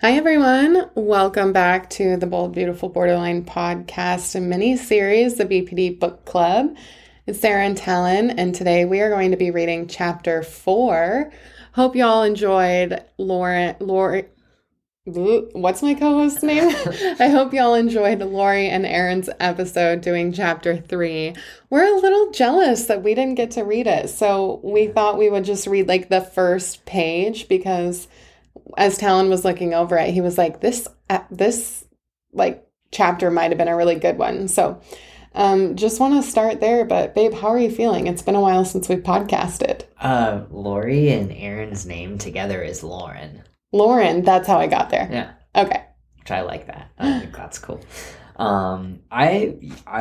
Hi, everyone. Welcome back to the Bold, Beautiful Borderline podcast and mini-series, the BPD Book Club. It's Sarah and Talon, and today we are going to be reading Chapter 4. Hope you all enjoyed Lori. What's my co-host's name? I hope y'all enjoyed Lori and Aaron's episode doing Chapter 3. We're a little jealous that we didn't get to read it, so we thought we would just read like the first page because as Talon was looking over it, he was like, this like chapter might have been a really good one. So just want to start there. But babe, how are you feeling? It's been a while since we've podcasted. Lori and Aaron's name together is Lauren. Lauren, that's how I got there. Yeah. Okay. Which I like that. I think that's cool. I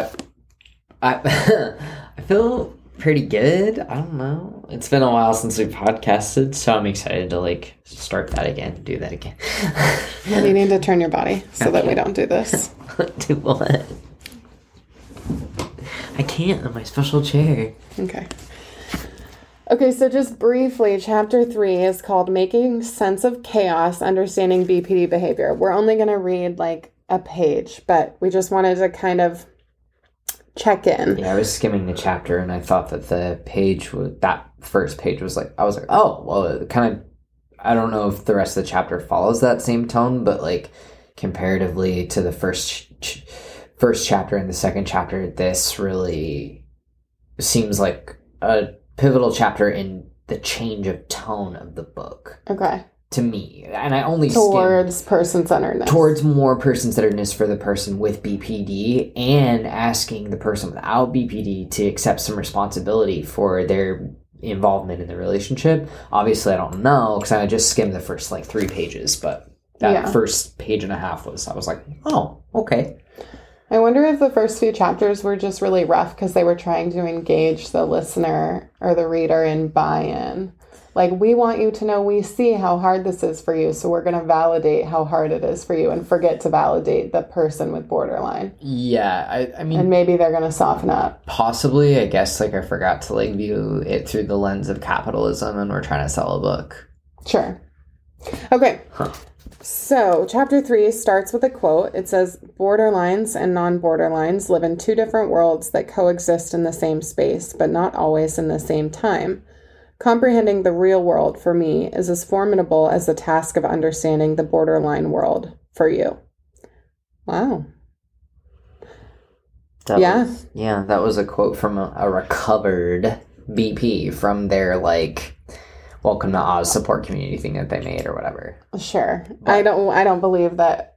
feel pretty good. I don't know. It's been a while since we podcasted, so I'm excited to like start that again, do that again. You need to turn your body so that we don't do this. Do what? I can't on my special chair. Okay, so just briefly, Chapter 3 is called Making Sense of Chaos, Understanding BPD Behavior. We're only going to read like a page, but we just wanted to kind of check in. Yeah, I was skimming the chapter and I thought that that first page was like, I was like, oh, well, it kind of, I don't know if the rest of the chapter follows that same tone, but like comparatively to the first chapter and the second chapter, this really seems like a pivotal chapter in the change of tone of the book. Okay. To me, and I only towards person-centeredness. Towards more person-centeredness for the person with BPD and asking the person without BPD to accept some responsibility for their involvement in the relationship. Obviously, I don't know because I just skimmed the first like 3 pages, but that first page and a half I was like, oh, okay. I wonder if the first few chapters were just really rough because they were trying to engage the listener or the reader in buy-in. Like, we want you to know we see how hard this is for you, so we're going to validate how hard it is for you and forget to validate the person with borderline. Yeah, I mean... And maybe they're going to soften up. Possibly, I guess, like, I forgot to, like, view it through the lens of capitalism and we're trying to sell a book. Sure. Okay. So, Chapter 3 starts with a quote. It says, borderlines and non-borderlines live in 2 different worlds that coexist in the same space, but not always in the same time. Comprehending the real world for me is as formidable as the task of understanding the borderline world for you. Wow. That was a quote from a recovered BP from their, like, Welcome to Oz support community thing that they made or whatever. Sure. But I don't believe that,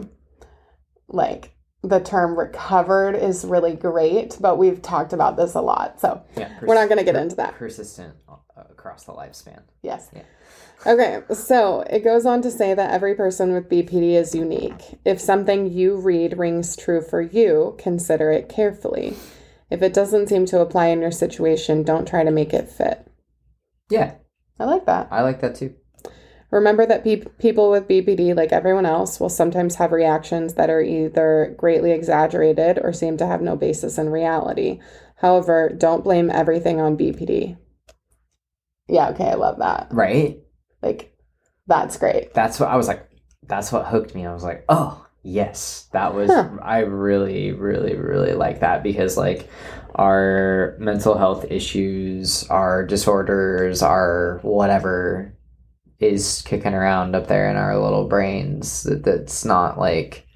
like, the term recovered is really great, but we've talked about this a lot, so we're not going to get into that. Persistent across the lifespan. Yes. Yeah. Okay, so it goes on to say that every person with BPD is unique. If something you read rings true for you, consider it carefully. If it doesn't seem to apply in your situation, don't try to make it fit. Yeah. I like that. I like that too. Remember that people with BPD, like everyone else, will sometimes have reactions that are either greatly exaggerated or seem to have no basis in reality. However, don't blame everything on BPD. Yeah, okay, I love that. Right? Like, that's great. That's what I was like, that's what hooked me. I was like, oh, yes. That was, I really, really, really like that because, like, our mental health issues, our disorders, our whatever is kicking around up there in our little brains. That's not like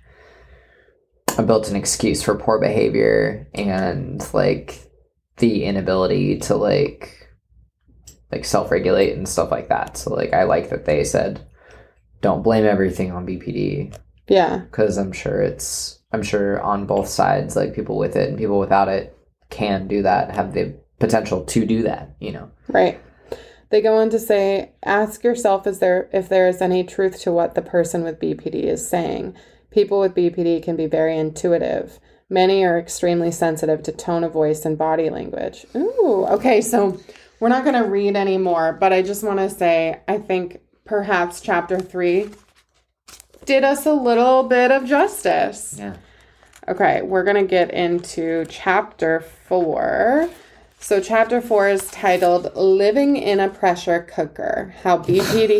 a built-in excuse for poor behavior and like the inability to like self-regulate and stuff like that. So like I like that they said don't blame everything on BPD. Yeah. Because I'm sure on both sides, like people with it and people without it can do that, have the potential to do that, you know. Right. They go on to say, ask yourself if there is any truth to what the person with BPD is saying. People with BPD can be very intuitive. Many are extremely sensitive to tone of voice and body language. Ooh, okay, so we're not going to read anymore, but I just want to say, I think perhaps Chapter 3 did us a little bit of justice. Yeah. Okay, we're going to get into Chapter 4. So Chapter 4 is titled Living in a Pressure Cooker, How BPD...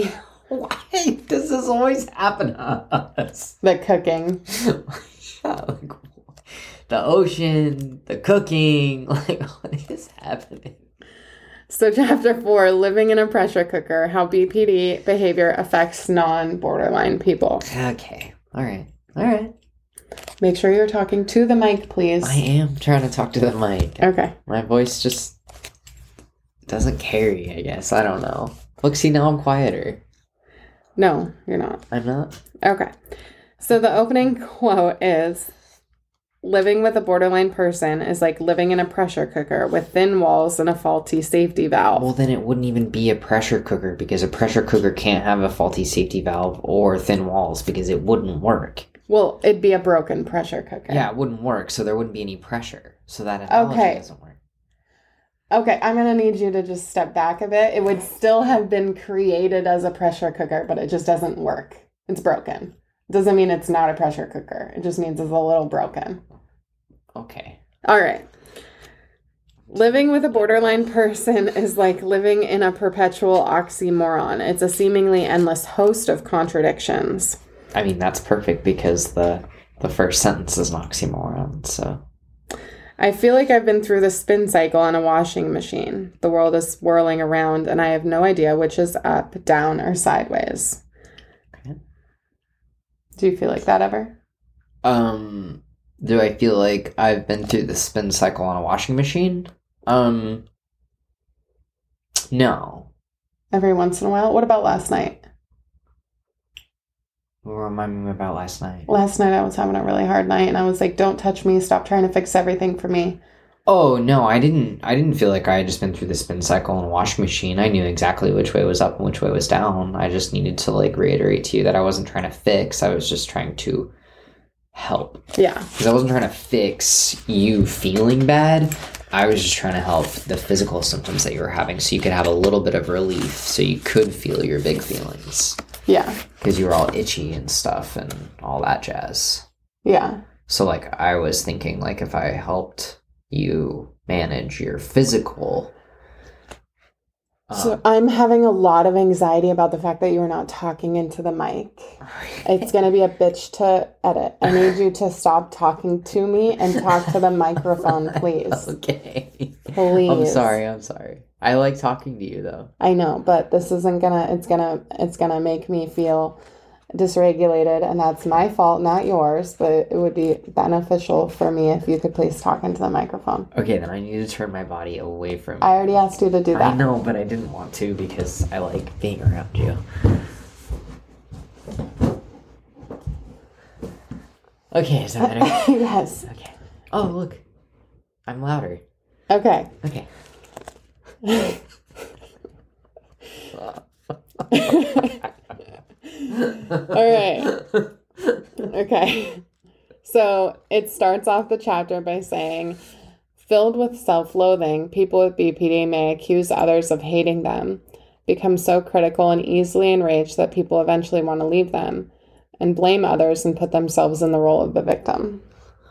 Why does this always happen to us? The cooking. Yeah, like, the ocean, the cooking, like, what is happening? So chapter 4, living in a pressure cooker, how BPD behavior affects non-borderline people. Okay. All right. Make sure you're talking to the mic, please. I am trying to talk to the mic. Okay. My voice just doesn't carry, I guess. I don't know. Look, see, now I'm quieter. No, you're not. I'm not? Okay. So the opening quote is, living with a borderline person is like living in a pressure cooker with thin walls and a faulty safety valve. Well, then it wouldn't even be a pressure cooker because a pressure cooker can't have a faulty safety valve or thin walls because it wouldn't work. Well, it'd be a broken pressure cooker. Yeah, it wouldn't work, so there wouldn't be any pressure. So that analogy doesn't work. Okay, I'm going to need you to just step back a bit. It would still have been created as a pressure cooker, but it just doesn't work. It's broken. Doesn't mean it's not a pressure cooker. It just means it's a little broken. Okay. All right. Living with a borderline person is like living in a perpetual oxymoron. It's a seemingly endless host of contradictions. I mean, that's perfect because the first sentence is an oxymoron, so. I feel like I've been through the spin cycle on a washing machine. The world is whirling around and I have no idea which is up, down, or sideways. Okay. Do you feel like that ever? Do I feel like I've been through the spin cycle on a washing machine? No. Every once in a while? What about last night? Remind me about last night. Last night I was having a really hard night and I was like, don't touch me, stop trying to fix everything for me. Oh, no, I didn't feel like I had just been through the spin cycle on a washing machine. I knew exactly which way was up and which way was down. I just needed to like reiterate to you that I wasn't trying to fix. I was just trying to help. Yeah. Because I wasn't trying to fix you feeling bad. I was just trying to help the physical symptoms that you were having so you could have a little bit of relief so you could feel your big feelings. Yeah. Because you were all itchy and stuff and all that jazz. Yeah. So, like, I was thinking, like, if I helped you manage your physical... So I'm having a lot of anxiety about the fact that you are not talking into the mic. It's going to be a bitch to edit. I need you to stop talking to me and talk to the microphone, please. Okay. Please. I'm sorry. I like talking to you, though. I know, but this isn't it's gonna make me feel dysregulated, and that's my fault, not yours, but it would be beneficial for me if you could please talk into the microphone. Okay, then I need to turn my body away from you. I already asked you to do that. I know, but I didn't want to because I like being around you. Okay, is that better? Yes. Okay. Oh, look. I'm louder. Okay. Okay. All right. Okay. So it starts off the chapter by saying, filled with self-loathing, people with BPD may accuse others of hating them, become so critical and easily enraged that people eventually want to leave them, and blame others and put themselves in the role of the victim.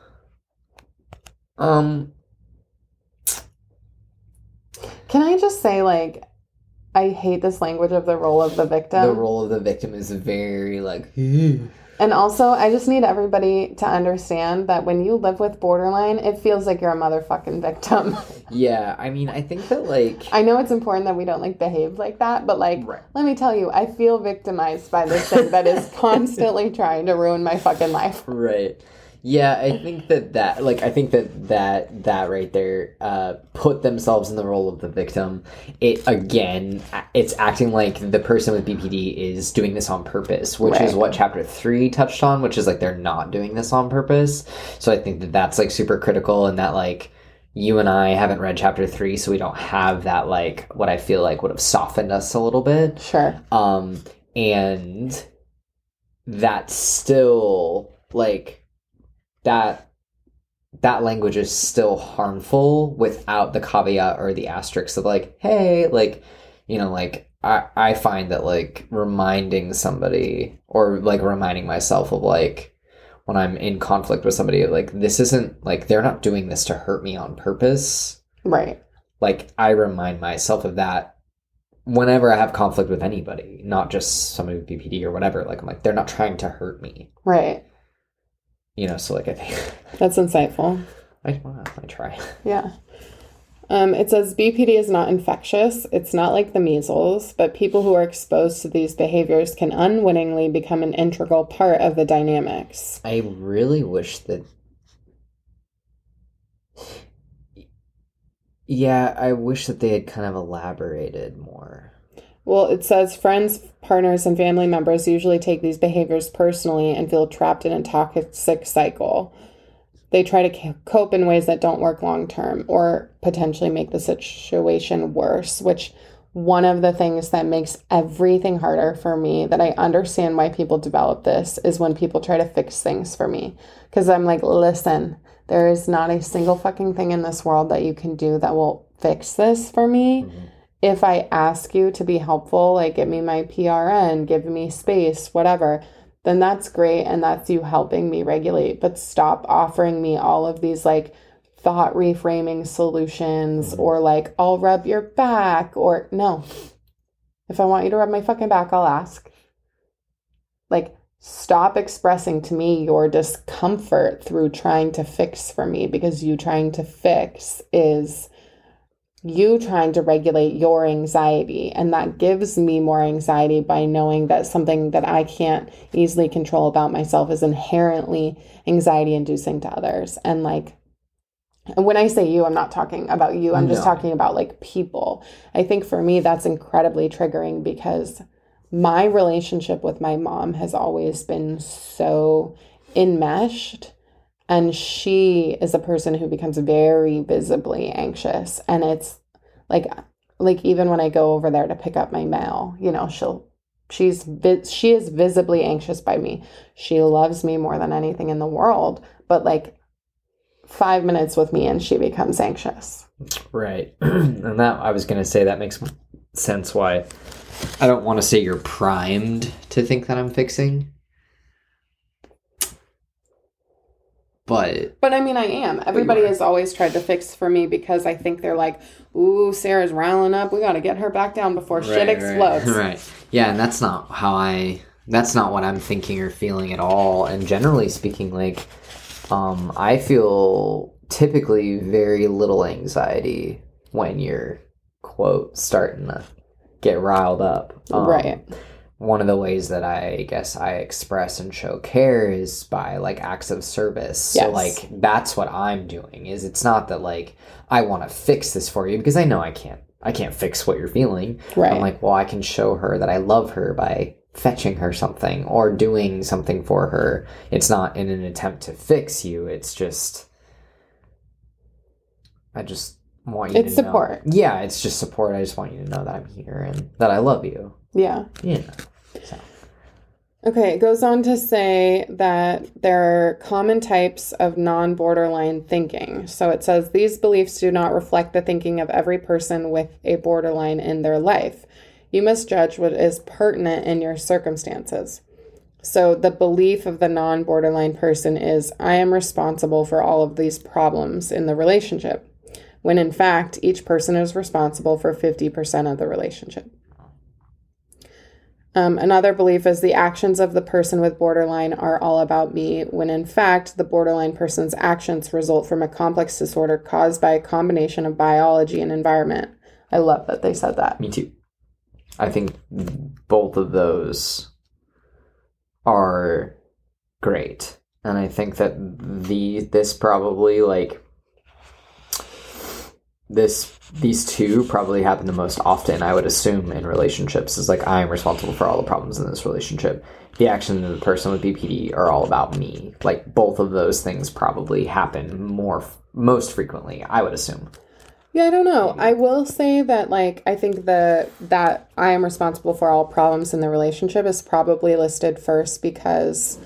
Can I just say, like, I hate this language of the role of the victim. The role of the victim is very, like... And also, I just need everybody to understand that when you live with borderline, it feels like you're a motherfucking victim. Yeah, I mean, I think that, like... I know it's important that we don't, like, behave like that, but, like, right. Let me tell you, I feel victimized by this thing that is constantly trying to ruin my fucking life. Right. Yeah, I think that right there, put themselves in the role of the victim. It's acting like the person with BPD is doing this on purpose, which is what chapter 3 touched on, which is like they're not doing this on purpose. So I think that that's like super critical, and that like you and I haven't read chapter 3, so we don't have that like what I feel like would have softened us a little bit. Sure. And that's still like. That language is still harmful without the caveat or the asterisk of like, hey, like, you know, like I find that like reminding somebody or like reminding myself of like when I'm in conflict with somebody, like this isn't like they're not doing this to hurt me on purpose. Right. Like I remind myself of that whenever I have conflict with anybody, not just somebody with BPD or whatever, like, I'm like, they're not trying to hurt me. Right. You know, so like, I think that's insightful. I try. Yeah. It says BPD is not infectious. It's not like the measles, but people who are exposed to these behaviors can unwittingly become an integral part of the dynamics. I really wish that... Yeah, I wish that they had kind of elaborated more. Well, it says friends, partners, and family members usually take these behaviors personally and feel trapped in a toxic cycle. They try to cope in ways that don't work long term or potentially make the situation worse, which one of the things that makes everything harder for me, that I understand why people develop this, is when people try to fix things for me. Because I'm like, listen, there is not a single fucking thing in this world that you can do that will fix this for me. Mm-hmm. If I ask you to be helpful, like give me my PRN, give me space, whatever, then that's great, and that's you helping me regulate. But stop offering me all of these like thought reframing solutions, mm-hmm. or like, I'll rub your back, or no. If I want you to rub my fucking back, I'll ask. Like, stop expressing to me your discomfort through trying to fix for me, because you trying to fix is you trying to regulate your anxiety, and that gives me more anxiety by knowing that something that I can't easily control about myself is inherently anxiety inducing to others. And like, when I say you, I'm not talking about you. I'm just talking about like people. I think for me, that's incredibly triggering, because my relationship with my mom has always been so enmeshed. And she is a person who becomes very visibly anxious. And it's like even when I go over there to pick up my mail, you know, she is visibly anxious by me. She loves me more than anything in the world. But like 5 minutes with me and she becomes anxious. Right. And that, I was going to say, that makes sense why I don't want to say you're primed to think that I'm fixing. But I mean, I am. Everybody has always tried to fix for me, because I think they're like, ooh, Sarah's riling up. We got to get her back down before shit explodes. Right. Yeah, and that's not what I'm thinking or feeling at all. And generally speaking, like, I feel typically very little anxiety when you're, quote, starting to get riled up. Right. One of the ways that I guess I express and show care is by like acts of service. Yes. So like that's what I'm doing. Is it's not that like I want to fix this for you, because I know I can't fix what you're feeling. Right. I'm like, well, I can show her that I love her by fetching her something or doing something for her. It's not in an attempt to fix you. It's just, I just want you to know. It's support. Yeah, it's just support. I just want you to know that I'm here and that I love you. Yeah. Yeah. So. Okay, it goes on to say that there are common types of non-borderline thinking. So it says these beliefs do not reflect the thinking of every person with a borderline in their life. You must judge what is pertinent in your circumstances. So the belief of the non-borderline person is, I am responsible for all of these problems in the relationship, when in fact, each person is responsible for 50% of the relationship. Another belief is the actions of the person with borderline are all about me, when in fact, the borderline person's actions result from a complex disorder caused by a combination of biology and environment. I love that they said that. Me too. I think both of those are great. And I think that this probably like these two probably happen the most often, I would assume, in relationships, is like, I am responsible for all the problems in this relationship. The actions of the person with BPD are all about me. Like, both of those things probably happen most frequently, I would assume. Yeah, I don't know. I will say that, like, I think that I am responsible for all problems in the relationship is probably listed first, because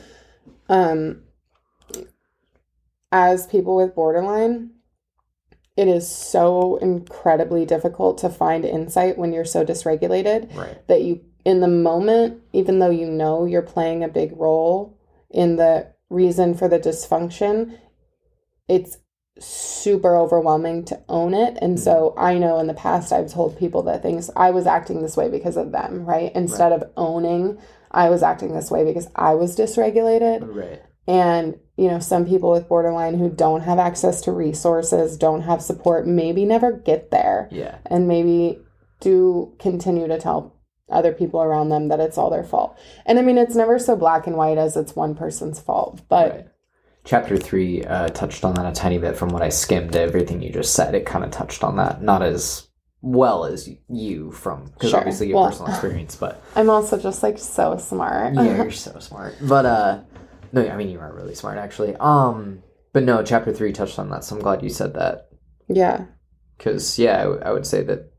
as people with borderline, it is so incredibly difficult to find insight when you're so dysregulated, right, that you, in the moment, even though you know you're playing a big role in the reason for the dysfunction, it's super overwhelming to own it. And so I know in the past I've told people that I was acting this way because of them, right? Instead of owning I was acting this way because I was dysregulated. Right. And, some people with borderline who don't have access to resources, don't have support, maybe never get there. Yeah. And maybe do continue to tell other people around them that it's all their fault. And I mean, it's never so black and white as it's one person's fault, but... Right. Chapter 3 touched on that a tiny bit from what I skimmed. Everything you just said, it kind of touched on that. Not as well as you because obviously you have personal experience, but... I'm also just, so smart. Yeah, you're so smart. But, no, I mean, you are really smart, actually. But no, chapter 3 touched on that, so I'm glad you said that. Yeah. Because, I would say that,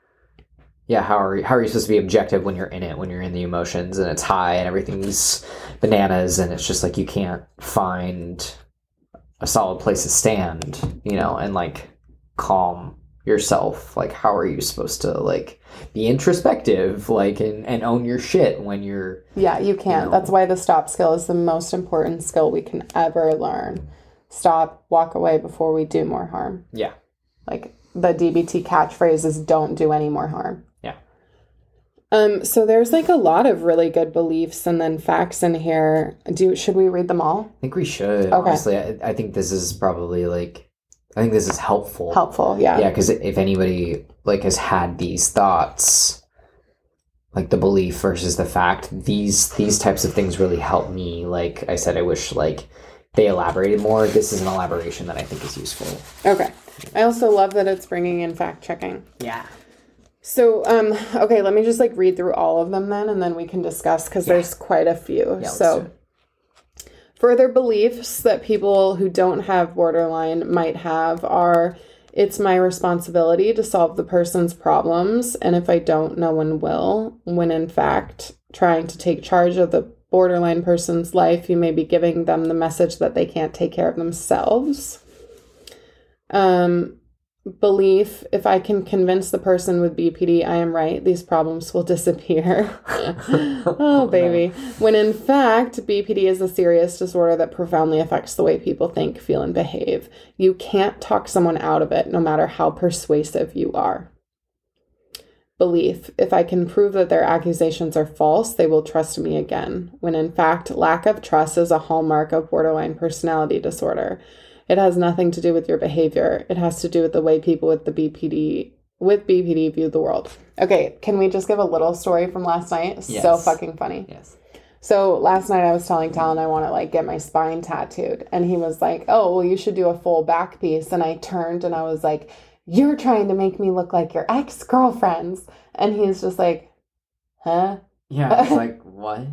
how are you supposed to be objective when you're in it, when you're in the emotions, and it's high, and everything's bananas, and it's just, you can't find a solid place to stand, and, calm yourself. How are you supposed to, be introspective, and own your shit when you're... Yeah, you can't. That's why the stop skill is the most important skill we can ever learn. Stop, walk away before we do more harm. Yeah. The DBT catchphrase is don't do any more harm. Yeah. So there's a lot of really good beliefs and then facts in here. Should we read them all? I think we should. Okay. Honestly, I think this is probably I think this is helpful. Helpful, yeah. Yeah, because if anybody has had these thoughts, the belief versus the fact, these types of things really help me. Like I said, I wish they elaborated more. This is an elaboration that I think is useful. Okay. I also love that it's bringing in fact checking. Yeah. So, okay, let me just read through all of them then, and then we can discuss because there's quite a few. Yeah, so, further beliefs that people who don't have borderline might have are, it's my responsibility to solve the person's problems, and if I don't, no one will. When in fact, trying to take charge of the borderline person's life, you may be giving them the message that they can't take care of themselves. Belief, if I can convince the person with BPD I am right, these problems will disappear. Oh, baby. No. When in fact, BPD is a serious disorder that profoundly affects the way people think, feel, and behave. You can't talk someone out of it, no matter how persuasive you are. Belief, if I can prove that their accusations are false, they will trust me again. When in fact, lack of trust is a hallmark of borderline personality disorder. It has nothing to do with your behavior. It has to do with the way people with BPD view the world. Okay, can we just give a little story from last night? Yes. So fucking funny. Yes. So last night I was telling Talon I want to get my spine tattooed. And he was like, oh, well, you should do a full back piece. And I turned and I was like, you're trying to make me look like your ex-girlfriends. And he's just like, huh? Yeah, I was like, what?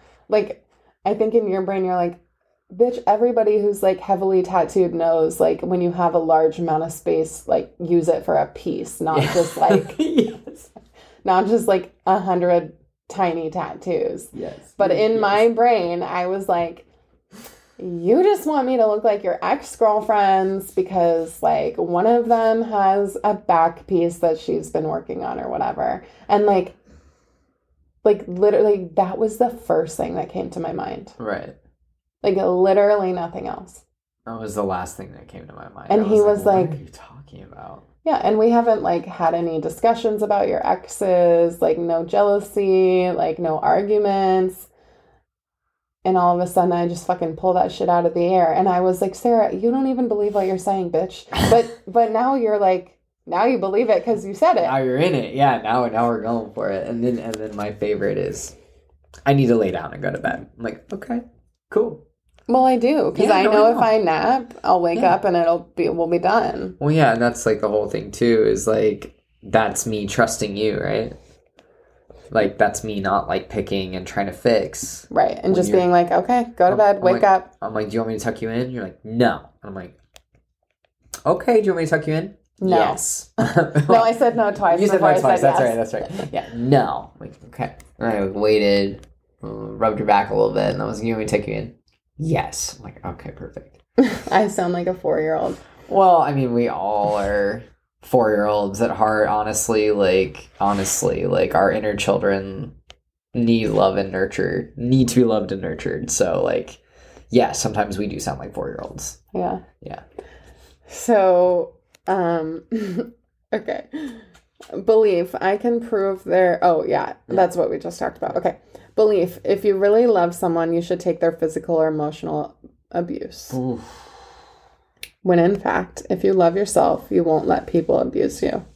I think in your brain you're like, bitch, everybody who's heavily tattooed knows when you have a large amount of space, use it for a piece, not just yes. Not just 100 tiny tattoos. Yes. But in my brain, I was like, you just want me to look like your ex-girlfriends because one of them has a back piece that she's been working on or whatever. And literally that was the first thing that came to my mind. Right. Literally nothing else. That was the last thing that came to my mind. And he was like, what are you talking about? Yeah, and we haven't had any discussions about your exes, no jealousy, no arguments. And all of a sudden I just fucking pull that shit out of the air. And I was like, Sarah, you don't even believe what you're saying, bitch. But now you're now you believe it because you said it. Now you're in it. Yeah, now we're going for it. And then my favorite is, I need to lay down and go to bed. I'm like, okay, cool. Well, I do, because I know if I nap, I'll wake up and we'll be done. Well, yeah, and that's the whole thing too, is that's me trusting you, right? That's me not picking and trying to fix. Right, and just being okay, go to bed, wake up. I'm like, do you want me to tuck you in? You're like, no. I'm like, okay, do you want me to tuck you in? No. Yes. No, I said no twice. You said no twice, yes. That's right. Yeah, no. I'm like, okay. And I waited, rubbed your back a little bit, and I was like, you want me to tuck you in? Yes. I'm like, okay, perfect. I sound like a 4-year-old. Well, I mean, we all are 4-year-olds at heart, honestly. Our inner children need love and nurture, need to be loved and nurtured. So, yeah, sometimes we do sound like 4-year-olds. Yeah. Yeah. So, okay. Belief, I can prove their, that's what we just talked about. Okay. Belief, if you really love someone, you should take their physical or emotional abuse. Oof. When in fact, if you love yourself, you won't let people abuse you.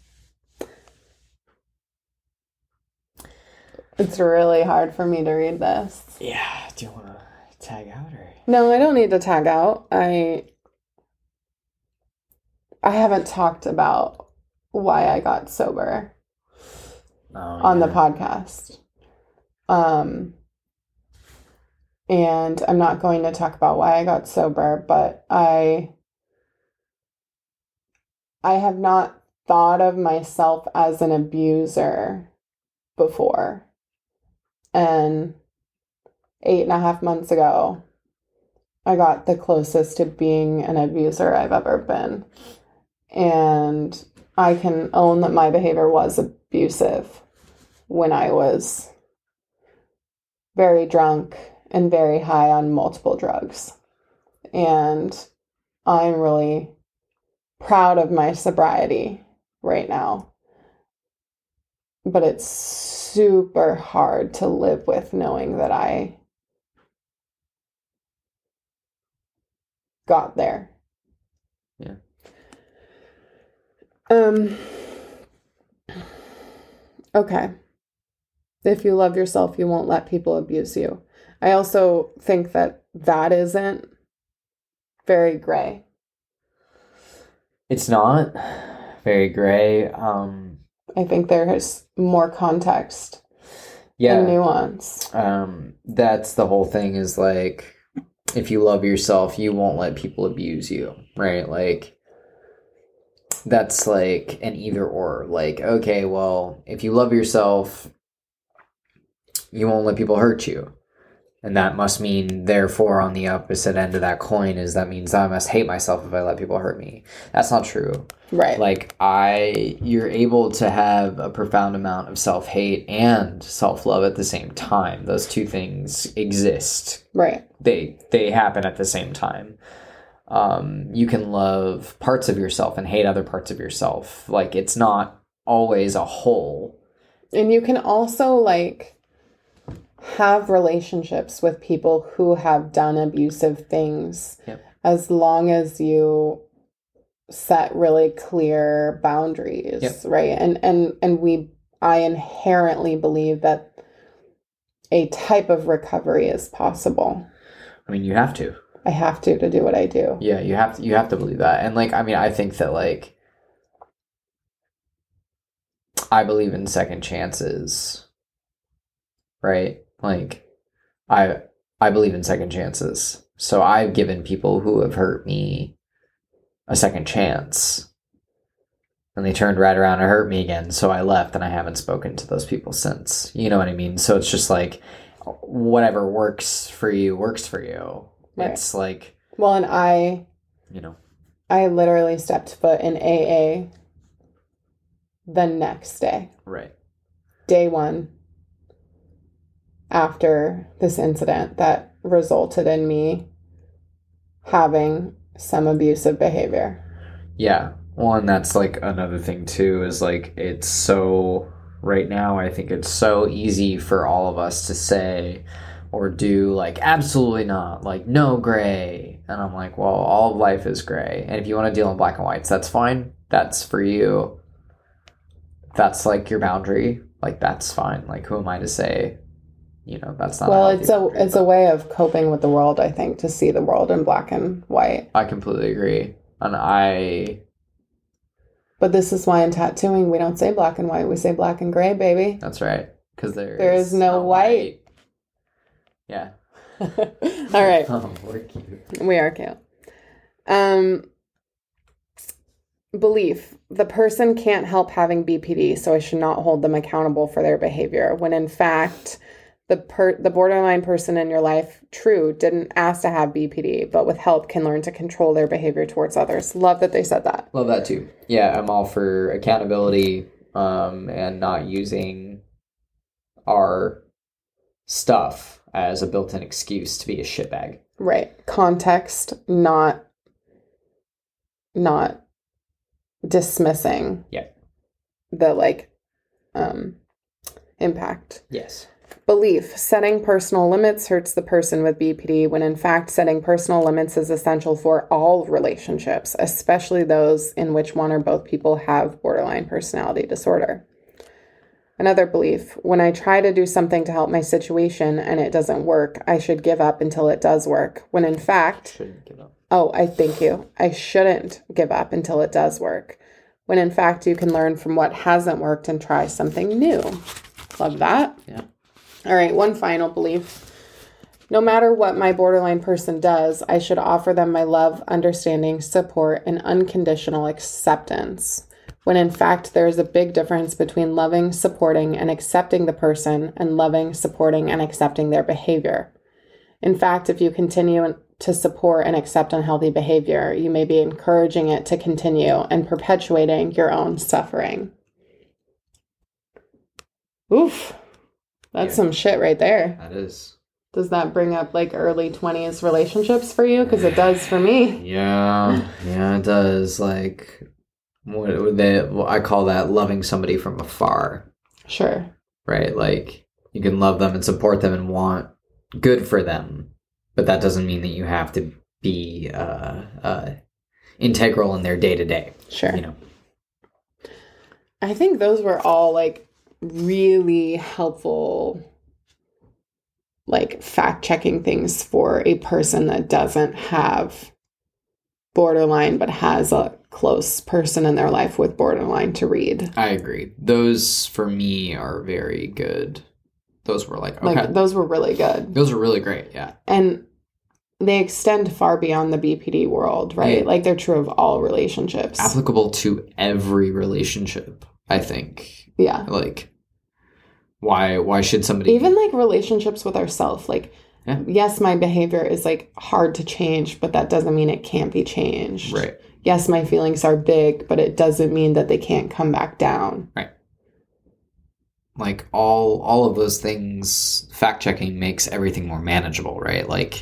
It's really hard for me to read this. Yeah. Do you want to tag out or? No, I don't need to tag out. I haven't talked about why I got sober on the podcast. And I'm not going to talk about why I got sober, but I have not thought of myself as an abuser before. And 8.5 months ago, I got the closest to being an abuser I've ever been. And I can own that my behavior was abusive when I was very drunk and very high on multiple drugs. And I'm really proud of my sobriety right now. But it's super hard to live with knowing that I got there. Yeah. Okay. If you love yourself, you won't let people abuse you. I also think that isn't very gray. It's not very gray. I think there is more context and nuance. That's the whole thing is like, if you love yourself, you won't let people abuse you, right? Like, that's like an either or. Like, okay, well, if you love yourself, you won't let people hurt you. And that must mean, therefore, on the opposite end of that coin is that means I must hate myself if I let people hurt me. That's not true. Right. Like, you're able to have a profound amount of self-hate and self-love at the same time. Those two things exist. Right. They happen at the same time. You can love parts of yourself and hate other parts of yourself. Like, it's not always a whole. And you can also, like, have relationships with people who have done abusive things. Yep. As long as you set really clear boundaries. Yep. Right. And I inherently believe that a type of recovery is possible. I mean, you have to. I have to do what I do. Yeah, you have to believe that. And like, I mean, I think that like, I believe in second chances, right? Like, I believe in second chances. So I've given people who have hurt me a second chance, and they turned right around and hurt me again. So I left, and I haven't spoken to those people since. You know what I mean? So it's just like, whatever works for you works for you. Right. It's like, well, and I literally stepped foot in AA the next day. Right. Day one. After this incident that resulted in me having some abusive behavior. Yeah. Well, and that's like another thing too, is like, it's so, right now, I think it's so easy for all of us to say or do like, absolutely not, like, no gray. And I'm like, well, all of life is gray. And if you want to deal in black and whites, that's fine. That's for you. That's like your boundary. Like, that's fine. Like, who am I to say, that's not. Well, it's a way of coping with the world, I think, to see the world in black and white. I completely agree. But this is why in tattooing, we don't say black and white. We say black and gray, baby. That's right. Because there is no white. Yeah. All right. Oh, we're cute. We are cute. Belief. The person can't help having BPD, so I should not hold them accountable for their behavior. When in fact, the borderline person in your life, didn't ask to have BPD, but with help can learn to control their behavior towards others. Love that they said that. Love that too. Yeah, I'm all for accountability, and not using our stuff as a built-in excuse to be a shitbag. Right. Context, not not dismissing the like impact. Yes. Belief. Setting personal limits hurts the person with BPD when in fact setting personal limits is essential for all relationships, especially those in which one or both people have borderline personality disorder. Another belief. When I try to do something to help my situation and it doesn't work, I should give up until it does work. When in fact... Shouldn't give up. Oh, I thank you. I shouldn't give up until it does work. When in fact you can learn from what hasn't worked and try something new. Love that. Yeah. All right, one final belief. No matter what my borderline person does, I should offer them my love, understanding, support, and unconditional acceptance. When in fact, there is a big difference between loving, supporting, and accepting the person and loving, supporting, and accepting their behavior. In fact, if you continue to support and accept unhealthy behavior, you may be encouraging it to continue and perpetuating your own suffering. Oof. That's some shit right there. That is. Does that bring up like early 20s relationships for you? Because it does for me. Yeah, it does. Like, I call that loving somebody from afar. Sure. Right? Like, you can love them and support them and want good for them, but that doesn't mean that you have to be integral in their day-to-day. Sure. You know? I think those were all like really helpful, like fact-checking things for a person that doesn't have borderline but has a close person in their life with borderline to read. I agree. Those for me are very good. Those were like, okay. Like those were really good. Those are really great, yeah. And they extend far beyond the BPD world, right? Yeah. Like they're true of all relationships. Applicable to every relationship, I think. Yeah. Like, why should somebody... Even like relationships with ourselves. Like, yes, my behavior is like hard to change, but that doesn't mean it can't be changed. Right. Yes, my feelings are big, but it doesn't mean that they can't come back down. Right. Like all of those things, fact-checking makes everything more manageable, right? Like,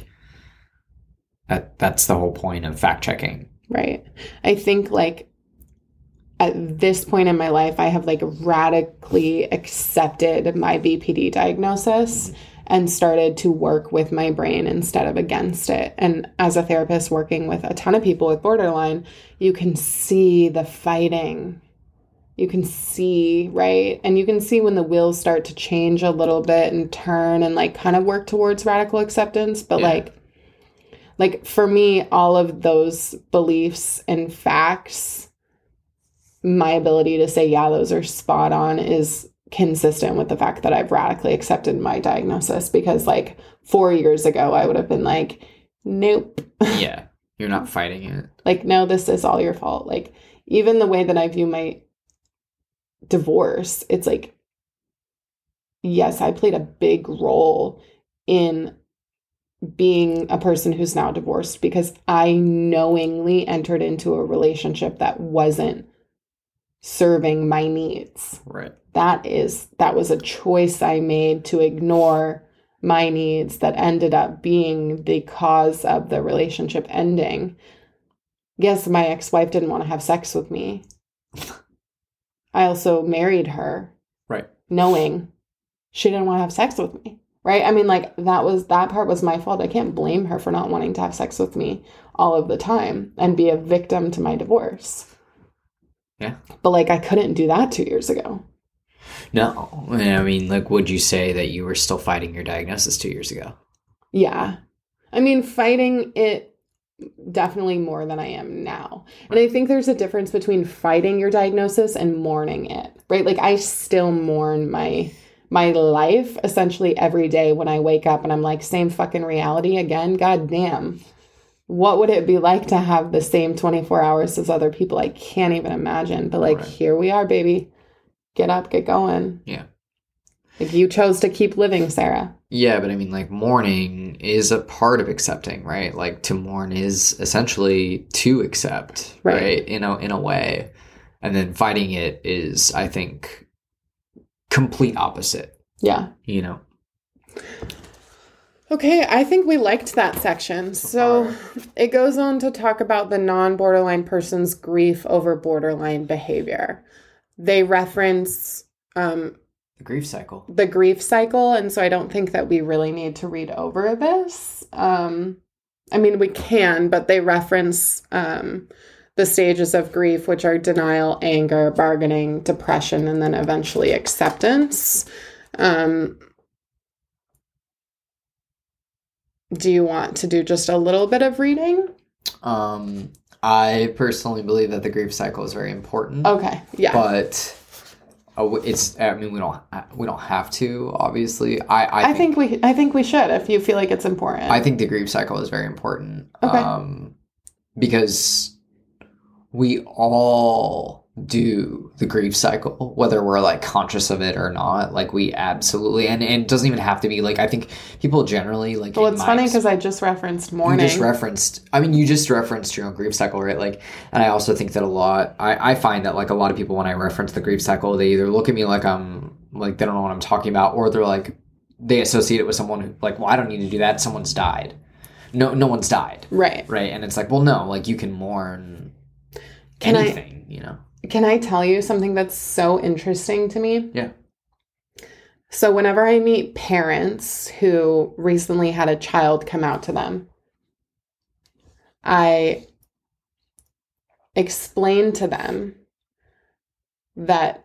that's the whole point of fact-checking. Right. I think like at this point in my life, I have like radically accepted my BPD diagnosis and started to work with my brain instead of against it. And as a therapist working with a ton of people with borderline, you can see the fighting. You can see, right? And you can see when the wheels start to change a little bit and turn and like kind of work towards radical acceptance. But like for me, all of those beliefs and facts, my ability to say, yeah, those are spot on is consistent with the fact that I've radically accepted my diagnosis, because like 4 years ago, I would have been like, nope. Yeah. You're not fighting it. Like, no, this is all your fault. Like, even the way that I view my divorce, it's like, yes, I played a big role in being a person who's now divorced because I knowingly entered into a relationship that wasn't serving my needs. Right. That was a choice I made to ignore my needs that ended up being the cause of the relationship ending. Yes, my ex-wife didn't want to have sex with me. I also married her. Right. Knowing she didn't want to have sex with me. Right? I mean, like, that part was my fault. I can't blame her for not wanting to have sex with me all of the time and be a victim to my divorce. Yeah. But, like, I couldn't do that 2 years ago. No. I mean, like, would you say that you were still fighting your diagnosis 2 years ago? Yeah. I mean, fighting it definitely more than I am now. And I think there's a difference between fighting your diagnosis and mourning it, right? Like, I still mourn my life essentially every day when I wake up and I'm like, same fucking reality again. God damn. What would it be like to have the same 24 hours as other people? I can't even imagine. But like, Here we are, baby. Get up, get going. Yeah. Like, you chose to keep living, Sarah. Yeah, but I mean, like, mourning is a part of accepting, right? Like, to mourn is essentially to accept, right? In a way. And then fighting it is, I think, complete opposite. Yeah. You know? Okay, I think we liked that section. So it goes on to talk about the non-borderline person's grief over borderline behavior. They reference the grief cycle. The grief cycle, and so I don't think that we really need to read over this. I mean, we can, but they reference the stages of grief, which are denial, anger, bargaining, depression, and then eventually acceptance. Do you want to do just a little bit of reading? I personally believe that the grief cycle is very important. Okay, yeah. But it's, I mean, we don't have to, obviously. I think we should, if you feel like it's important. I think the grief cycle is very important. Okay. Because we all do the grief cycle, whether we're like conscious of it or not. Like we absolutely, and it doesn't even have to be like, I think people generally like. Well, it's funny because I just referenced mourning. You just referenced your own grief cycle, right? Like, and I also think that I find that like a lot of people, when I reference the grief cycle, they either look at me like I'm like, they don't know what I'm talking about, or they're like, they associate it with someone who like, well, I don't need to do that. Someone's died. No one's died. Right. Right. And it's like, well, no, like you can mourn anything, you know? Can I tell you something that's so interesting to me? Yeah. So whenever I meet parents who recently had a child come out to them, I explain to them that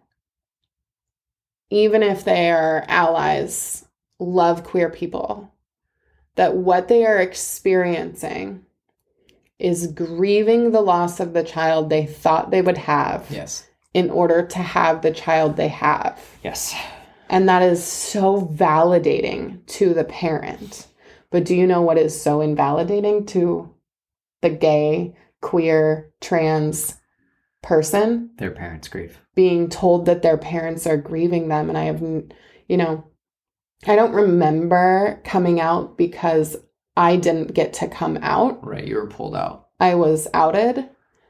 even if they are allies, love queer people, that what they are experiencing is grieving the loss of the child they thought they would have. Yes. In order to have the child they have. Yes. And that is so validating to the parent. But do you know what is so invalidating to the gay, queer, trans person? Their parents' grief. Being told that their parents are grieving them. And I have, I don't remember coming out because I didn't get to come out. Right, you were pulled out. I was outed.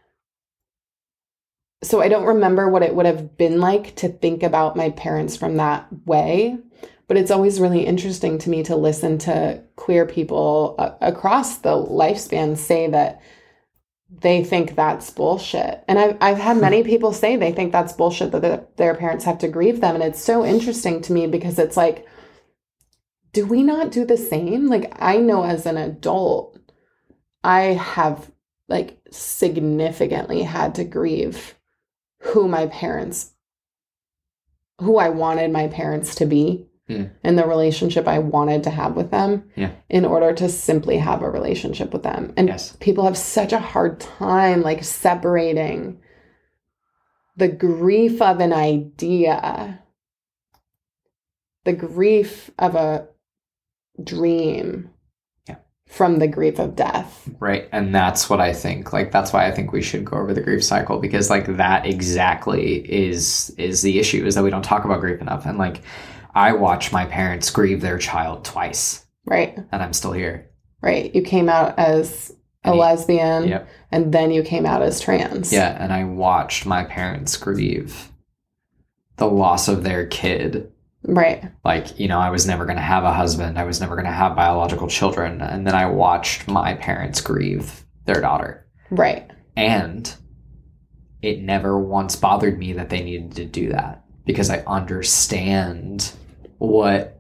So I don't remember what it would have been like to think about my parents from that way. But it's always really interesting to me to listen to queer people across the lifespan say that they think that's bullshit. And I've had many people say they think that's bullshit, that their parents have to grieve them. And it's so interesting to me because it's like, do we not do the same? Like, I know as an adult, I have like significantly had to grieve who I wanted my parents to be and the relationship I wanted to have with them in order to simply have a relationship with them. And people have such a hard time like separating the grief of an idea, the grief of a dream from the grief of death. Right. And that's what I think. Like, that's why I think we should go over the grief cycle, because like that exactly is the issue, is that we don't talk about grief enough. And like, I watched my parents grieve their child twice. Right. And I'm still here. Right. You came out as a lesbian and then you came out as trans. Yeah. And I watched my parents grieve the loss of their kid. Right. Like, I was never going to have a husband. I was never going to have biological children. And then I watched my parents grieve their daughter. Right. And it never once bothered me that they needed to do that, because I understand what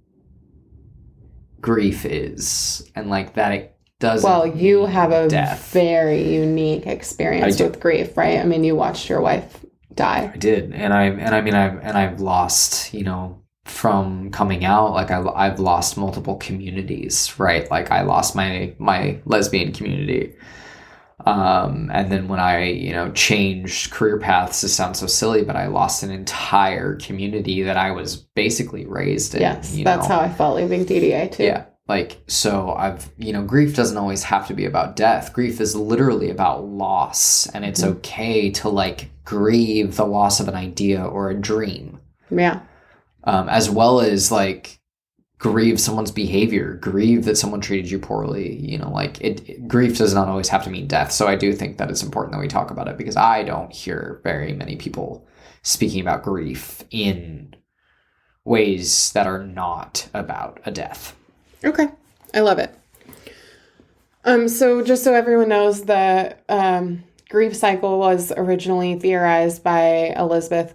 grief is. And like that it doesn't. Well, you have a death. Very unique experience with grief, right? I mean, you watched your wife die. I did. And I've lost, from coming out, like I've lost multiple communities, right? Like I lost my lesbian community. And then when I, changed career paths, this sounds so silly, but I lost an entire community that I was basically raised in. Yes, that's how I felt leaving DDA too. Yeah. Like, so grief doesn't always have to be about death. Grief is literally about loss, and it's okay to like grieve the loss of an idea or a dream. Yeah. As well as like grieve someone's behavior, grieve that someone treated you poorly. Grief does not always have to mean death. So I do think that it's important that we talk about it, because I don't hear very many people speaking about grief in ways that are not about a death. Okay. I love it. So just so everyone knows, the grief cycle was originally theorized by Elizabeth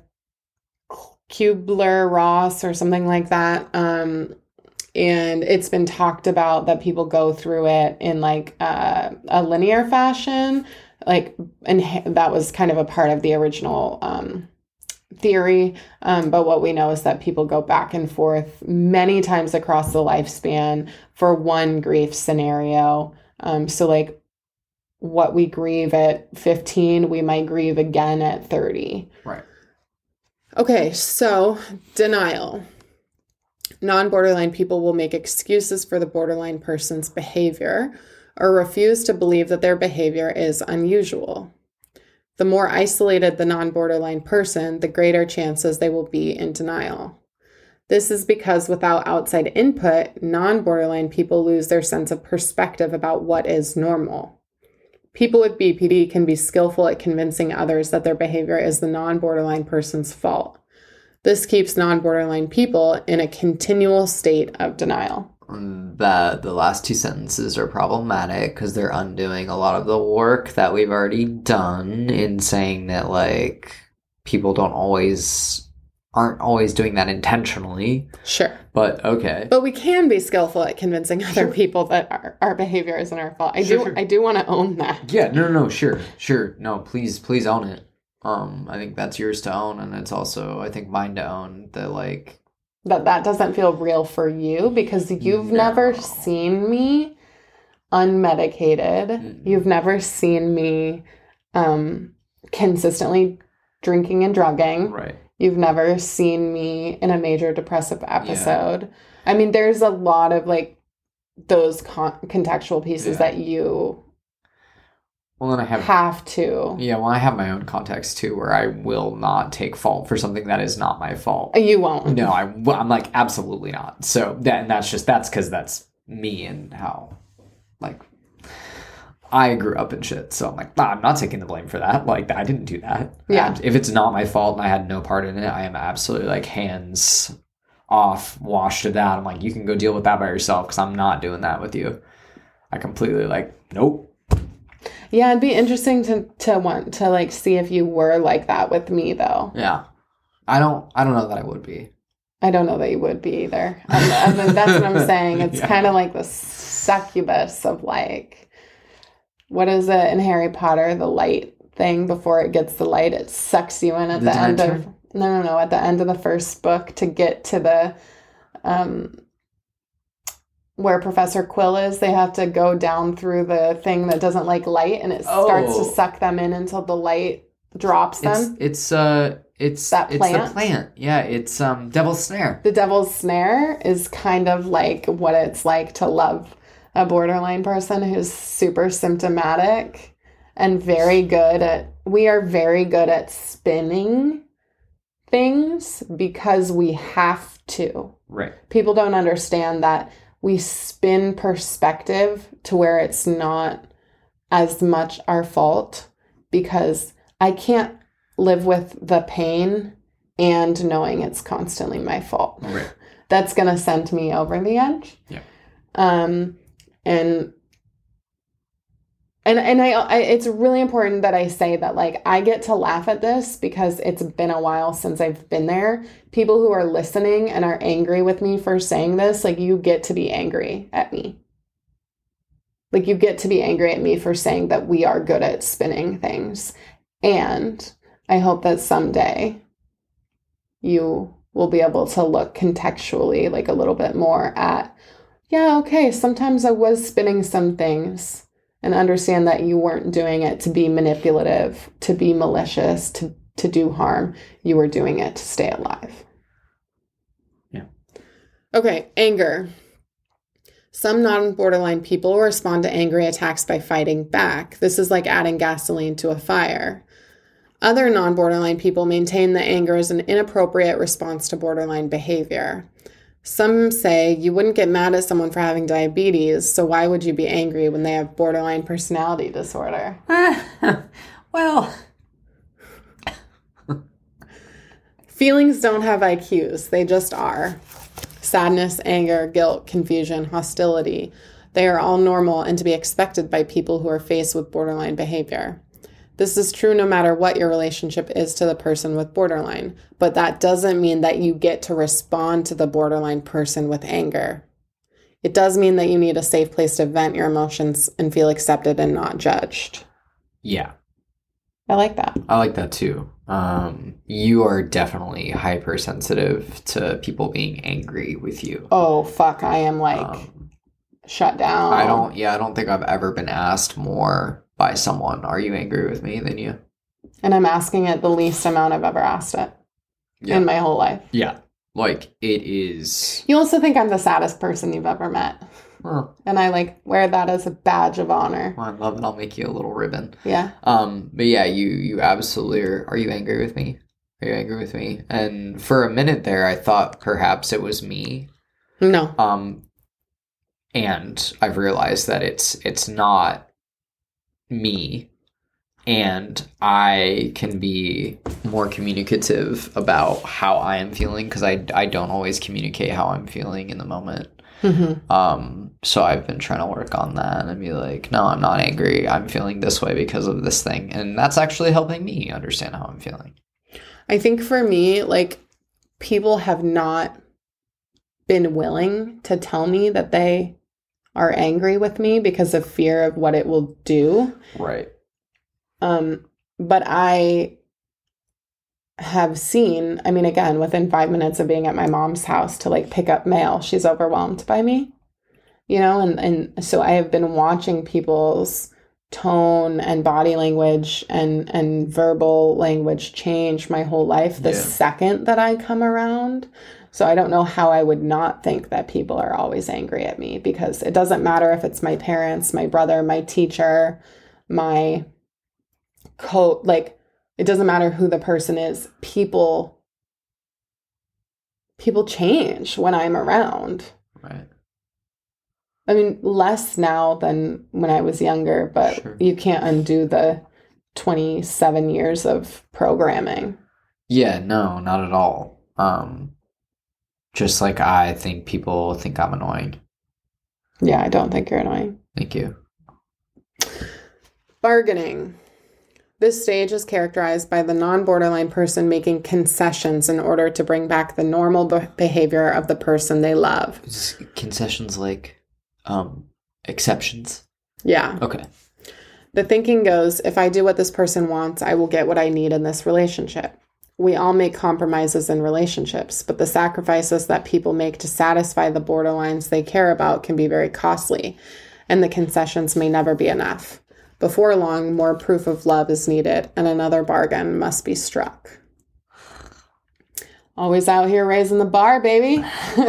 Kubler-Ross or something like that. And it's been talked about that people go through it in like a linear fashion, and that was kind of a part of the original theory. But what we know is that people go back and forth many times across the lifespan for one grief scenario. So like what we grieve at 15, we might grieve again at 30. Right. Okay, so denial. Non-borderline people will make excuses for the borderline person's behavior or refuse to believe that their behavior is unusual. The more isolated the non-borderline person, the greater chances they will be in denial. This is because without outside input, non-borderline people lose their sense of perspective about what is normal. People with BPD can be skillful at convincing others that their behavior is the non-borderline person's fault. This keeps non-borderline people in a continual state of denial. That the last two sentences are problematic because they're undoing a lot of the work that we've already done in saying that like people aren't always doing that intentionally. Sure. But okay. But we can be skillful at convincing other people that our behavior isn't our fault. I do want to own that. Yeah, no, sure. No, please own it. I think that's yours to own, and it's also, I think, mine to own that like that doesn't feel real for you because you've never seen me unmedicated. Mm-hmm. You've never seen me consistently drinking and drugging. Right. You've never seen me in a major depressive episode. Yeah. I mean, there's a lot of like those contextual pieces that you then I have to. Yeah, well, I have my own context too, where I will not take fault for something that is not my fault. You won't. No, I'm like absolutely not. So that's because that's me and how like I grew up and shit. So I'm like, I'm not taking the blame for that. Like I didn't do that. Yeah. And if it's not my fault and I had no part in it, I am absolutely like hands off, washed of that. I'm like, you can go deal with that by yourself because I'm not doing that with you. I completely like, nope. Yeah, it'd be interesting to want to like see if you were like that with me though. Yeah. I don't know that I would be. I don't know that you would be either. I mean, that's what I'm saying. It's kind of like the succubus of like, what is it in Harry Potter? The light thing before it gets the light, it sucks you in at the end of no, at the end of the first book to get to the where Professor Quill is. They have to go down through the thing that doesn't like light, and it starts to suck them in until the light drops them. It's that plant. It's the plant. Yeah, it's Devil's Snare. The Devil's Snare is kind of like what it's like to love a borderline person who's super symptomatic and we are very good at spinning things because we have to. Right. People don't understand that we spin perspective to where it's not as much our fault because I can't live with the pain and knowing it's constantly my fault. Right. That's going to send me over the edge. Yeah. And I it's really important that I say that, like, I get to laugh at this because it's been a while since I've been there. People who are listening and are angry with me for saying this, like, you get to be angry at me. Like, you get to be angry at me for saying that we are good at spinning things. And I hope that someday you will be able to look contextually, like, a little bit more at, yeah, okay, sometimes I was spinning some things. And understand that you weren't doing it to be manipulative, to be malicious, to do harm. You were doing it to stay alive. Yeah. Okay, anger. Some non-borderline people respond to angry attacks by fighting back. This is like adding gasoline to a fire. Other non-borderline people maintain that anger is an inappropriate response to borderline behavior. Some say you wouldn't get mad at someone for having diabetes, so why would you be angry when they have borderline personality disorder? Well, feelings don't have IQs. They just are. Sadness, anger, guilt, confusion, hostility. They are all normal and to be expected by people who are faced with borderline behavior. This is true no matter what your relationship is to the person with borderline, but that doesn't mean that you get to respond to the borderline person with anger. It does mean that you need a safe place to vent your emotions and feel accepted and not judged. Yeah. I like that. I like that too. You are definitely hypersensitive to people being angry with you. Oh, fuck. I am like shut down. I don't think I've ever been asked more by someone, are you angry with me, than you. And I'm asking it the least amount I've ever asked it in my whole life. Yeah. Like, it is... You also think I'm the saddest person you've ever met. Huh. And I like wear that as a badge of honor. Well, I love it. I'll make you a little ribbon. Yeah. But yeah, you absolutely are you angry with me? Are you angry with me? And for a minute there, I thought perhaps it was me. No. And I've realized that it's not me. And I can be more communicative about how I am feeling because I don't always communicate how I'm feeling in the moment. Mm-hmm. So I've been trying to work on that and be like, no, I'm not angry. I'm feeling this way because of this thing. And that's actually helping me understand how I'm feeling. I think for me, like, people have not been willing to tell me that they are angry with me because of fear of what it will do. Right. But I have seen, I mean, again, within 5 minutes of being at my mom's house to like pick up mail, she's overwhelmed by me, you know, and so I have been watching people's tone and body language and verbal language change my whole life the second that I come around. So I don't know how I would not think that people are always angry at me, because it doesn't matter if it's my parents, my brother, my teacher, my like, it doesn't matter who the person is. People change when I'm around. Right. I mean, less now than when I was younger, but Sure. You can't undo the 27 years of programming. Yeah, no, not at all. Just like I think people think I'm annoying. Yeah, I don't think you're annoying. Thank you. Bargaining. This stage is characterized by the non-borderline person making concessions in order to bring back the normal behavior of the person they love. Is concessions like exceptions? Yeah. Okay. The thinking goes, if I do what this person wants, I will get what I need in this relationship. We all make compromises in relationships, but the sacrifices that people make to satisfy the borderlines they care about can be very costly, and the concessions may never be enough. Before long, more proof of love is needed, and another bargain must be struck. Always out here raising the bar, baby.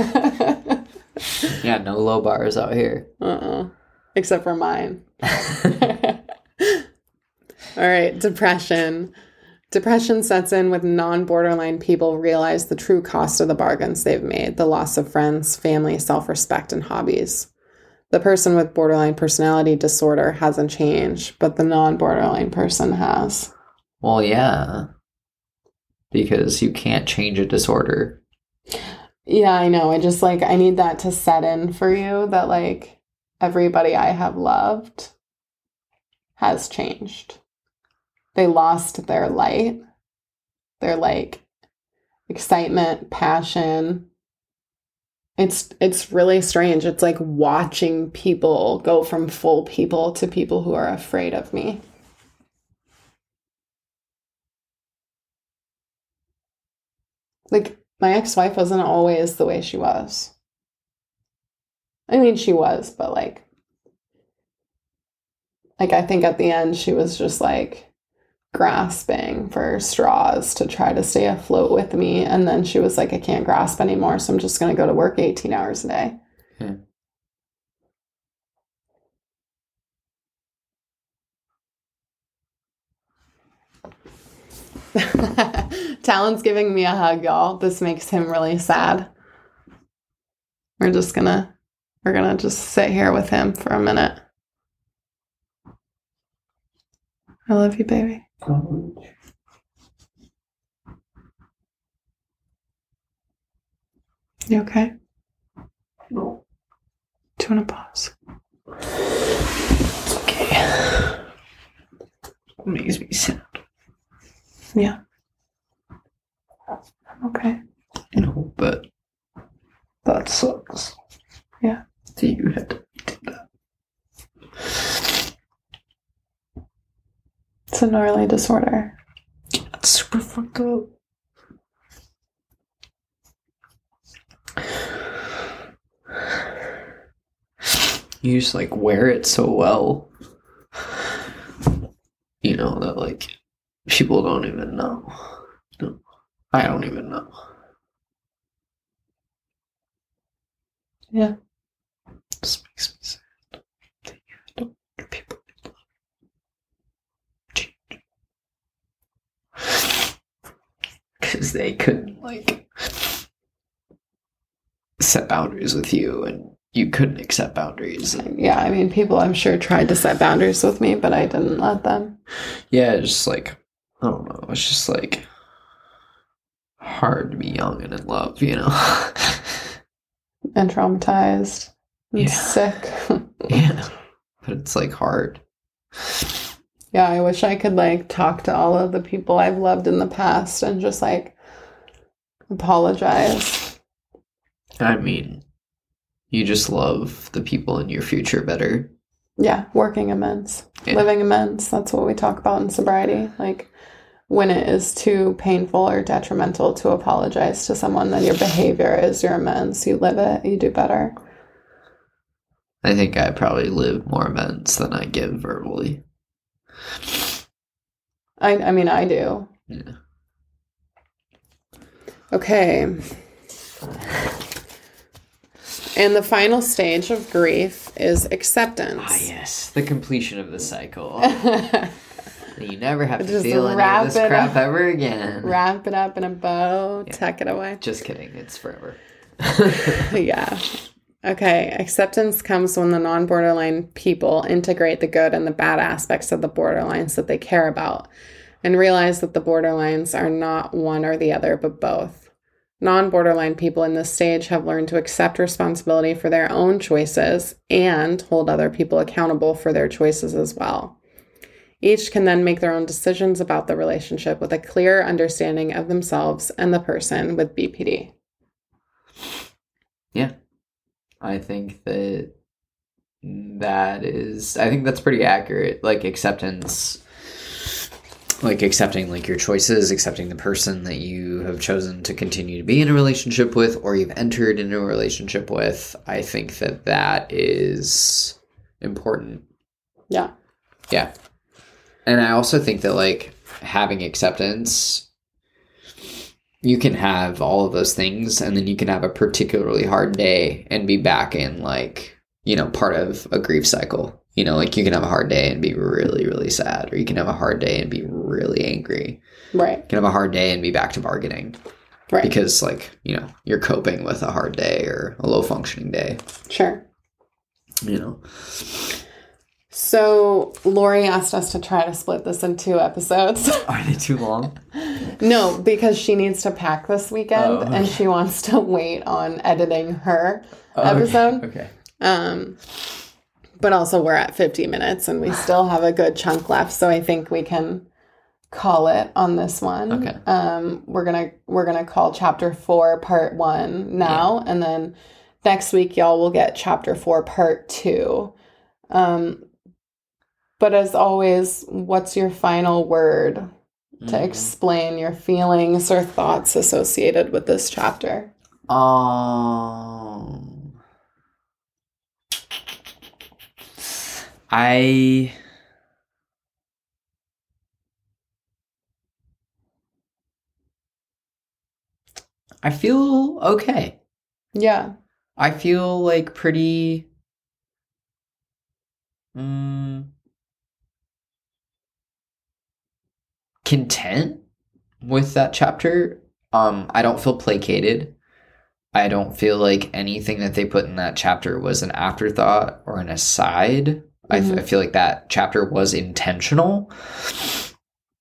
Yeah, no low bars out here. Except for mine. All right, depression. Depression sets in when non-borderline people realize the true cost of the bargains they've made, the loss of friends, family, self-respect, and hobbies. The person with borderline personality disorder hasn't changed, but the non-borderline person has. Well, yeah. Because you can't change a disorder. Yeah, I know. I need that to set in for you that, like, everybody I have loved has changed. They lost their light, their, like, excitement, passion. It's really strange. It's like watching people go from full people to people who are afraid of me. Like, my ex-wife wasn't always the way she was. I mean, she was, but like I think at the end she was just like grasping for straws to try to stay afloat with me. And then she was like, I can't grasp anymore, so I'm just going to go to work 18 hours a day. Talon's giving me a hug, y'all. This makes him really sad. We're gonna just sit here with him for a minute. I love you, baby. You okay? No. Do you want to pause? Okay. It makes me sad. Yeah. Okay. No, but that sucks. Yeah. So you had to do that. It's a gnarly disorder. It's super fucked up. You just like wear it so well, you know, that like people don't even know. No, I don't even know. Yeah. This makes me sad. Don't want people to change. Because they couldn't like set boundaries with you, and you couldn't accept boundaries. Yeah, I mean, people I'm sure tried to set boundaries with me, but I didn't let them. Yeah, just like, I don't know, it's just like hard to be young and in love, you know? And traumatized. And Yeah. sick. Yeah, but it's like hard. Yeah, I wish I could like talk to all of the people I've loved in the past and just like apologize. I mean, you just love the people in your future better. Yeah, working amends. Yeah. Living amends. That's what we talk about in sobriety. Like when it is too painful or detrimental to apologize to someone, then your behavior is your amends. You live it, you do better. I think I probably live more amends than I give verbally. I mean, I do. Yeah. Okay. And the final stage of grief is acceptance. Ah, yes. The completion of the cycle. You never have to Just feel any wrap of this it crap up. ever again. Wrap it up in a bow, Yeah. tuck it away. Just kidding. It's forever. Yeah. Okay. Acceptance comes when the non-borderline people integrate the good and the bad aspects of the borderlines that they care about and realize that the borderlines are not one or the other, but both. Non-borderline people in this stage have learned to accept responsibility for their own choices and hold other people accountable for their choices as well. Each can then make their own decisions about the relationship with a clear understanding of themselves and the person with BPD. Yeah. I think that's pretty accurate. Like acceptance, like accepting like your choices, accepting the person that you have chosen to continue to be in a relationship with, or you've entered into a relationship with. I think that is important. Yeah. Yeah. And I also think that like having acceptance, you can have all of those things and then you can have a particularly hard day and be back in like, you know, part of a grief cycle. You know, like you can have a hard day and be really, really sad, or you can have a hard day and be really angry. Right. You can have a hard day and be back to bargaining. Right. Because like, you know, you're coping with a hard day or a low functioning day. Sure. You know. So Lori asked us to try to split this in 2 episodes. Are they too long? No, because she needs to pack this weekend Oh, okay. and she wants to wait on editing her episode. Okay. But also we're at 50 minutes and we still have a good chunk left, so I think we can call it on this one. Okay. We're gonna call chapter 4 part 1 now, and then next week y'all will get chapter 4 part 2. But as always, what's your final word to explain your feelings or thoughts associated with this chapter? I feel okay. Yeah. I feel like pretty content with that chapter. I don't feel placated. I don't feel like anything that they put in that chapter was an afterthought or an aside. I feel like that chapter was intentional.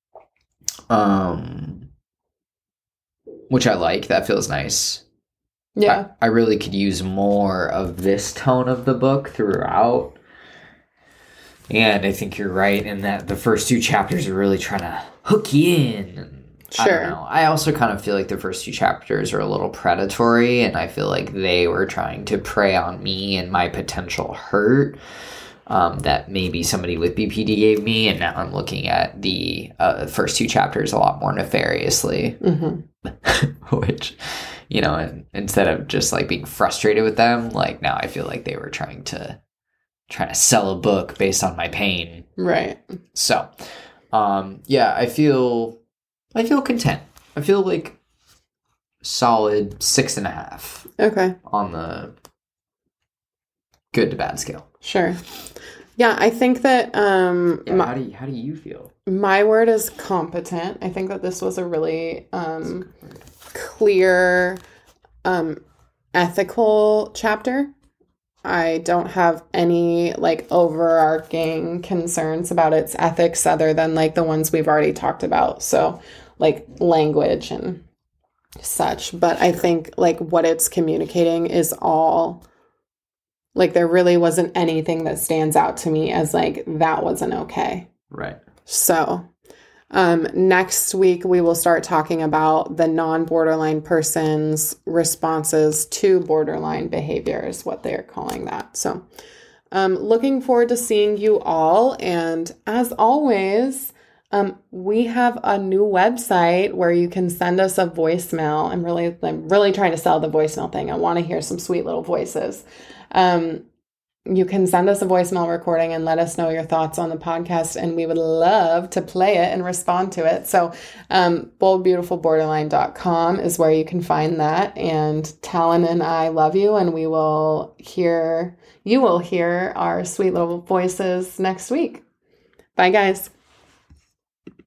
Which I like. That feels nice. Yeah. I really could use more of this tone of the book throughout. And I think you're right in that the first 2 chapters are really trying to hook you in. Sure. I don't know. I also kind of feel like the first 2 chapters are a little predatory, and I feel like they were trying to prey on me and my potential hurt that maybe somebody with BPD gave me, and now I'm looking at the first 2 chapters a lot more nefariously. Which, you know, and instead of just like being frustrated with them, like now I feel like they were trying to sell a book based on my pain. Right. So, yeah, I feel content. I feel like solid 6.5. Okay. On the good to bad scale. Sure. Yeah, I think that how do you feel? My word is competent. I think that this was a really clear ethical chapter. I don't have any like overarching concerns about its ethics other than like the ones we've already talked about. So like language and such. But I think like what it's communicating is all like there really wasn't anything that stands out to me as like that wasn't okay. Right. So next week we will start talking about the non-borderline person's responses to borderline behavior is what they're calling that. So looking forward to seeing you all. And as always, we have a new website where you can send us a voicemail. I'm really trying to sell the voicemail thing. I want to hear some sweet little voices. You can send us a voicemail recording and let us know your thoughts on the podcast, and we would love to play it and respond to it. So boldbeautifulborderline.com is where you can find that. And Talon and I love you, and you will hear our sweet little voices next week. Bye, guys.